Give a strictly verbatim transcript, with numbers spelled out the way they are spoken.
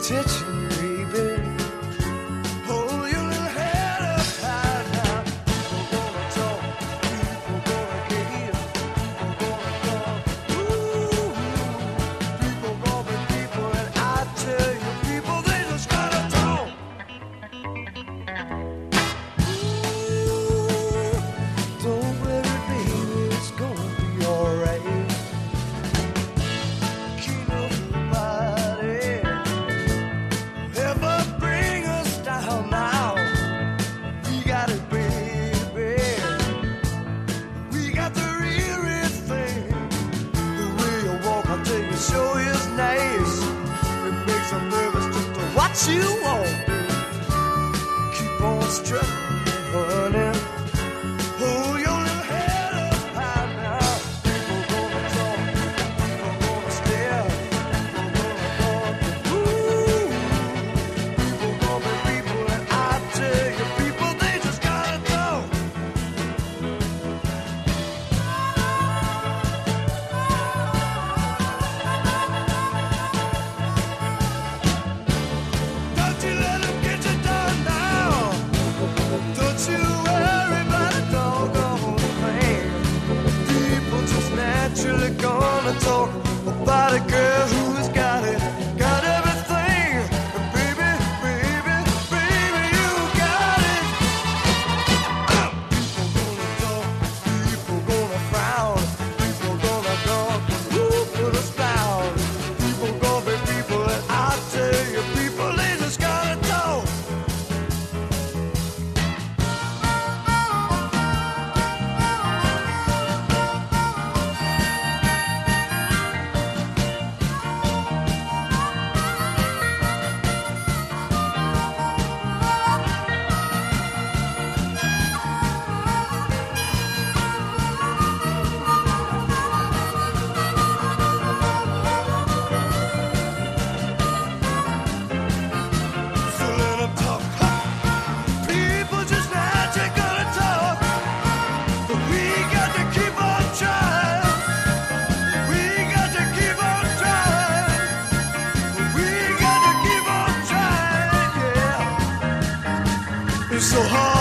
attention, baby. Hold your little head up high now. People gonna talk, people gonna care, people gonna talk. Ooh, people gonna be people, and I tell you, people, they just gotta talk. Ooh, don't worry, baby, it's gonna be alright. Show is nice. It makes them nervous just to watch you walk. Keep on strutting, honey. Hold your little head up high now. People gonna talk, people gonna stare, people gonna talk. Ooh, people gonna be people, and I tell you, people, they just gotta talk. Gonna talk about a girl who's got it, got everything. And baby, baby, baby, you got it. Uh, people gonna talk, people gonna frown, people gonna talk, who put us down? People gonna be people, and I tell you, people, they just gotta talk. So hard.